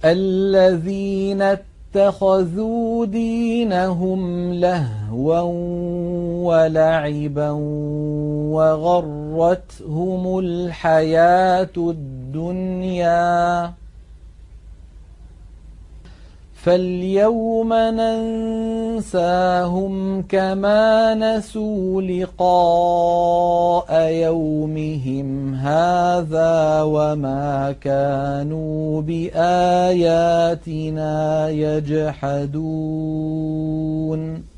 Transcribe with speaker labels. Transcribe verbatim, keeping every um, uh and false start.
Speaker 1: الذين اتخذوا دينهم لهوا ولعبا وغرتهم الحياة الدنيا فاليوم ننساهم كما نسوا لقاء يومهم هذا وما كانوا بآياتنا يجحدون